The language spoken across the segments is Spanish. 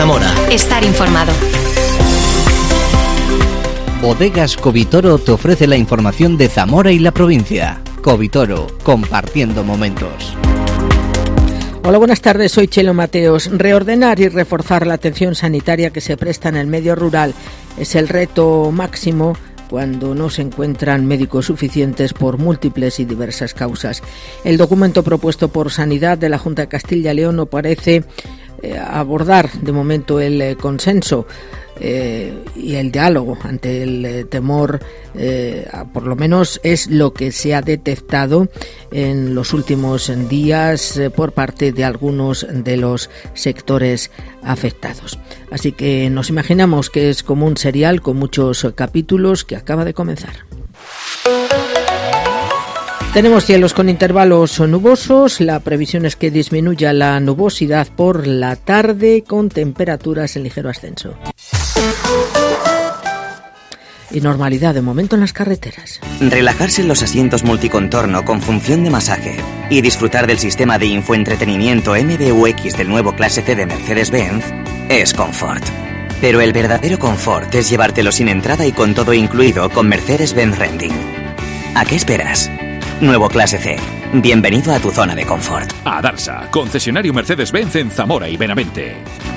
Zamora. Estar informado. Bodegas Covitoro te ofrece la información de Zamora y la provincia. Covitoro, compartiendo momentos. Hola, buenas tardes, soy Chelo Mateos. Reordenar y reforzar la atención sanitaria que se presta en el medio rural es el reto máximo cuando no se encuentran médicos suficientes por múltiples y diversas causas. El documento propuesto por Sanidad de la Junta de Castilla y León no parece abordar de momento el consenso y el diálogo ante el temor, por lo menos es lo que se ha detectado en los últimos días por parte de algunos de los sectores afectados. Así que nos imaginamos que es como un serial con muchos capítulos que acaba de comenzar. Tenemos cielos con intervalos nubosos, la previsión es que disminuya la nubosidad por la tarde con temperaturas en ligero ascenso. Y normalidad de momento en las carreteras. Relajarse en los asientos multicontorno con función de masaje y disfrutar del sistema de infoentretenimiento MBUX del nuevo Clase C de Mercedes-Benz es confort. Pero el verdadero confort es llevártelo sin entrada y con todo incluido con Mercedes-Benz Renting. ¿A qué esperas? Nuevo Clase C. Bienvenido a tu zona de confort. A Darsa, concesionario Mercedes-Benz en Zamora y Benavente.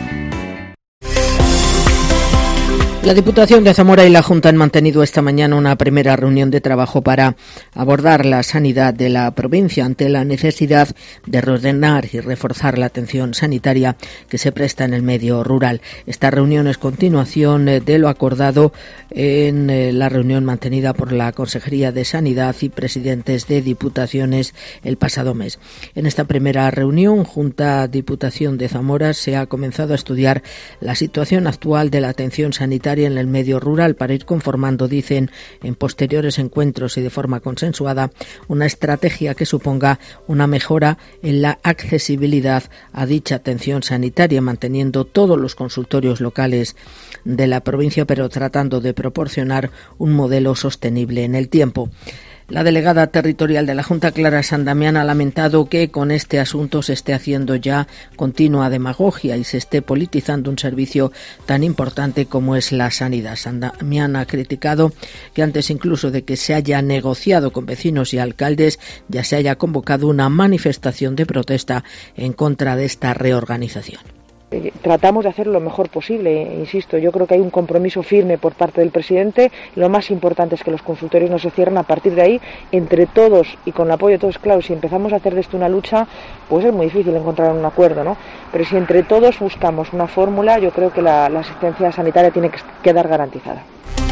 La Diputación de Zamora y la Junta han mantenido esta mañana una primera reunión de trabajo para abordar la sanidad de la provincia ante la necesidad de reordenar y reforzar la atención sanitaria que se presta en el medio rural. Esta reunión es continuación de lo acordado en la reunión mantenida por la Consejería de Sanidad y presidentes de diputaciones el pasado mes. En esta primera reunión, Junta Diputación de Zamora, se ha comenzado a estudiar la situación actual de la atención sanitaria en el medio rural para ir conformando, dicen, en posteriores encuentros y de forma consensuada, una estrategia que suponga una mejora en la accesibilidad a dicha atención sanitaria, manteniendo todos los consultorios locales de la provincia, pero tratando de proporcionar un modelo sostenible en el tiempo. La delegada territorial de la Junta, Clara San Damián, ha lamentado que con este asunto se esté haciendo ya continua demagogia y se esté politizando un servicio tan importante como es la sanidad. San Damián ha criticado que antes incluso de que se haya negociado con vecinos y alcaldes ya se haya convocado una manifestación de protesta en contra de esta reorganización. Tratamos de hacer lo mejor posible, insisto, yo creo que hay un compromiso firme por parte del presidente. Lo más importante es que los consultorios no se cierren. A partir de ahí, entre todos y con el apoyo de todos, claro, si empezamos a hacer de esto una lucha, pues es muy difícil encontrar un acuerdo, ¿no? Pero si entre todos buscamos una fórmula, yo creo que la asistencia sanitaria tiene que quedar garantizada.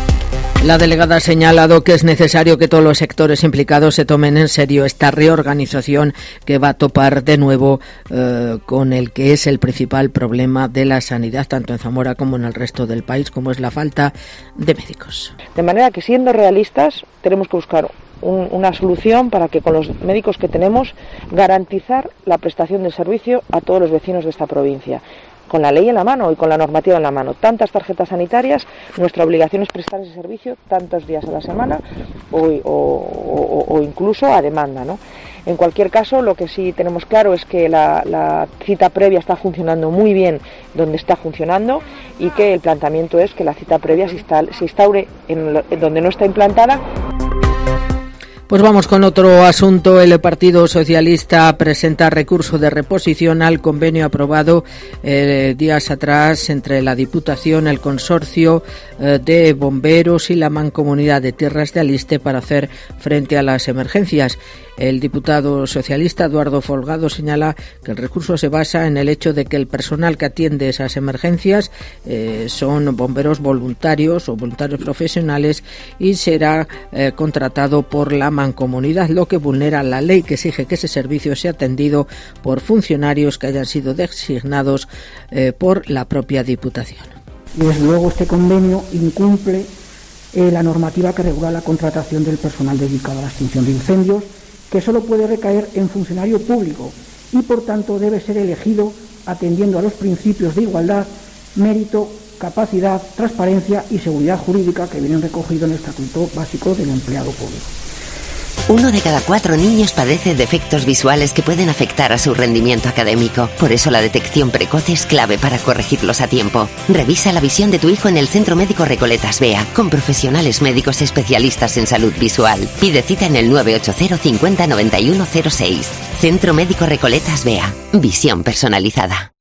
La delegada ha señalado que es necesario que todos los sectores implicados se tomen en serio esta reorganización que va a topar de nuevo con el que es el principal problema de la sanidad, tanto en Zamora como en el resto del país, como es la falta de médicos. De manera que, siendo realistas, tenemos que buscar una solución para que con los médicos que tenemos garantizar la prestación del servicio a todos los vecinos de esta provincia. Con la ley en la mano y con la normativa en la mano. Tantas tarjetas sanitarias, nuestra obligación es prestar ese servicio tantos días a la semana o incluso a demanda, ¿no? En cualquier caso, lo que sí tenemos claro es que la cita previa está funcionando muy bien donde está funcionando y que el planteamiento es que la cita previa se instaure en donde no está implantada. Pues vamos con otro asunto. El Partido Socialista presenta recurso de reposición al convenio aprobado días atrás entre la Diputación, el Consorcio de Bomberos y la Mancomunidad de Tierras de Aliste para hacer frente a las emergencias. El diputado socialista Eduardo Folgado señala que el recurso se basa en el hecho de que el personal que atiende esas emergencias son bomberos voluntarios o voluntarios profesionales y será contratado por la Mancomunidad, lo que vulnera la ley que exige que ese servicio sea atendido por funcionarios que hayan sido designados por la propia Diputación. Y desde luego este convenio incumple la normativa que regula la contratación del personal dedicado a la extinción de incendios, que solo puede recaer en funcionario público y por tanto debe ser elegido atendiendo a los principios de igualdad, mérito, capacidad, transparencia y seguridad jurídica que vienen recogidos en el Estatuto Básico del Empleado Público. 1 de cada 4 niños padece defectos visuales que pueden afectar a su rendimiento académico. Por eso la detección precoz es clave para corregirlos a tiempo. Revisa la visión de tu hijo en el Centro Médico Recoletas Bea, con profesionales médicos especialistas en salud visual. Pide cita en el 980 50 91 06. Centro Médico Recoletas Bea. Visión personalizada.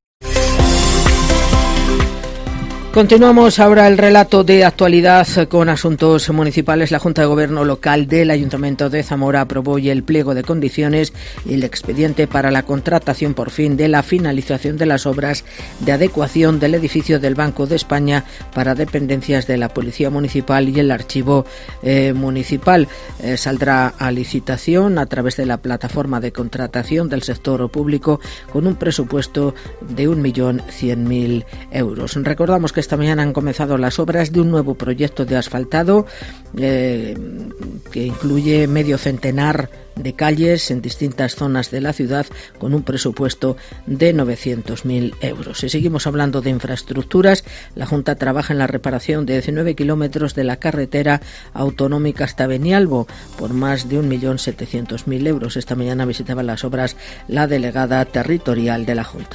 Continuamos ahora el relato de actualidad con asuntos municipales. La Junta de Gobierno Local del Ayuntamiento de Zamora aprobó hoy el pliego de condiciones y el expediente para la contratación por fin de la finalización de las obras de adecuación del edificio del Banco de España para dependencias de la Policía Municipal y el Archivo Municipal. Saldrá a licitación a través de la plataforma de contratación del sector público con un presupuesto de 1.100.000 euros. Recordamos que esta mañana han comenzado las obras de un nuevo proyecto de asfaltado que incluye medio centenar de calles en distintas zonas de la ciudad con un presupuesto de 900.000 euros. Y seguimos hablando de infraestructuras. La Junta trabaja en la reparación de 19 kilómetros de la carretera autonómica hasta Benialbo por más de 1.700.000 euros. Esta mañana visitaba las obras la delegada territorial de la Junta.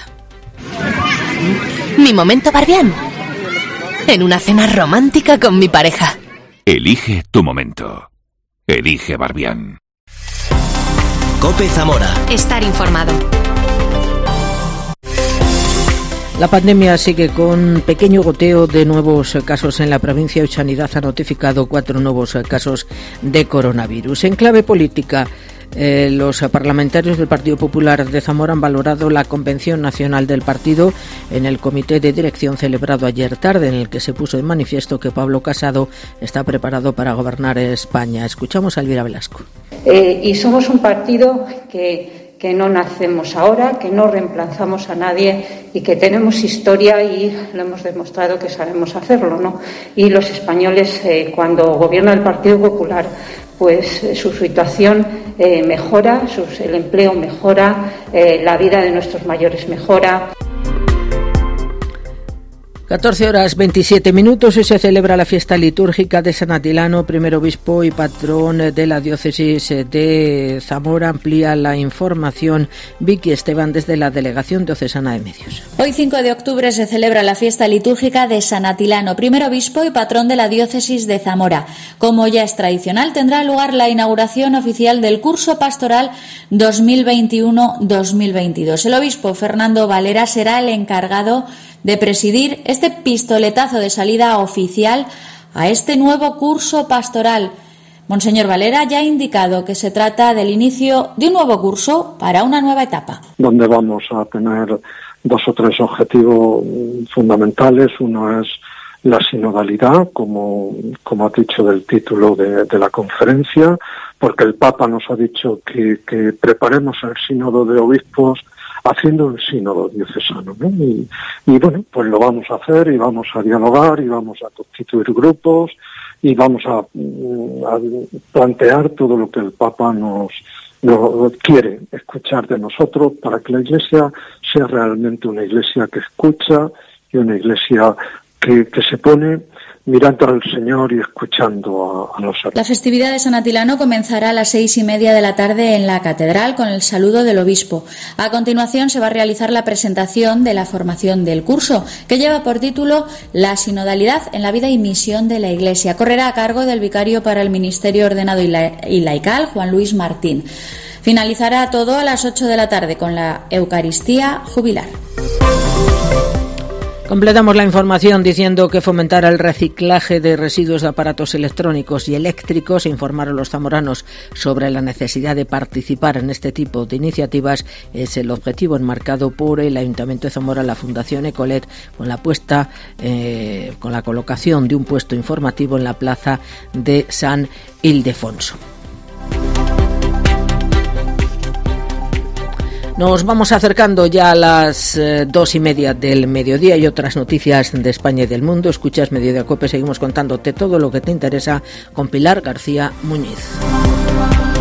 Mi momento Barbián. En una cena romántica con mi pareja. Elige tu momento. Elige Barbián. COPE Zamora. Estar informado. La pandemia sigue con pequeño goteo de nuevos casos en la provincia y Sanidad ha notificado 4 nuevos casos de coronavirus. En clave política, los parlamentarios del Partido Popular de Zamora han valorado la Convención Nacional del Partido en el comité de dirección celebrado ayer tarde, en el que se puso de manifiesto que Pablo Casado está preparado para gobernar España. Escuchamos a Elvira Velasco. Y somos un partido que no nacemos ahora, que no reemplazamos a nadie y que tenemos historia y lo hemos demostrado que sabemos hacerlo, ¿no? Y los españoles, cuando gobierna el Partido Popular, pues su situación mejora, el empleo mejora, la vida de nuestros mayores mejora. 14:27 y se celebra la fiesta litúrgica de San Atilano, primer obispo y patrón de la diócesis de Zamora. Amplía la información Vicky Esteban desde la Delegación Diocesana de Medios. Hoy 5 de octubre se celebra la fiesta litúrgica de San Atilano, primer obispo y patrón de la diócesis de Zamora. Como ya es tradicional, tendrá lugar la inauguración oficial del curso pastoral 2021-2022. El obispo Fernando Valera será el encargado de presidir este pistoletazo de salida oficial a este nuevo curso pastoral. Monseñor Valera ya ha indicado que se trata del inicio de un nuevo curso para una nueva etapa. Donde vamos a tener 2 o 3 objetivos fundamentales. Uno es la sinodalidad, como ha dicho del título de la conferencia, porque el Papa nos ha dicho que preparemos el sínodo de obispos haciendo el sínodo diocesano, ¿no? Y bueno, pues lo vamos a hacer y vamos a dialogar y vamos a constituir grupos y vamos a plantear todo lo que el Papa nos quiere escuchar de nosotros para que la Iglesia sea realmente una Iglesia que escucha y una Iglesia que se pone mirando al Señor y escuchando a los hermanos. La festividad de San Atilano comenzará a las 6:30 de la tarde en la catedral con el saludo del obispo. A continuación se va a realizar la presentación de la formación del curso, que lleva por título La sinodalidad en la vida y misión de la Iglesia. Correrá a cargo del vicario para el Ministerio Ordenado y Laical, Juan Luis Martín. Finalizará todo a las 8 de la tarde con la Eucaristía jubilar. Completamos la información diciendo que fomentar el reciclaje de residuos de aparatos electrónicos y eléctricos e informar a los zamoranos sobre la necesidad de participar en este tipo de iniciativas es el objetivo enmarcado por el Ayuntamiento de Zamora, la Fundación Ecolet, con la colocación de un puesto informativo en la plaza de San Ildefonso. Nos vamos acercando ya a las 2:30 del mediodía y otras noticias de España y del mundo. Escuchas Mediodía Cope, seguimos contándote todo lo que te interesa con Pilar García Muñiz.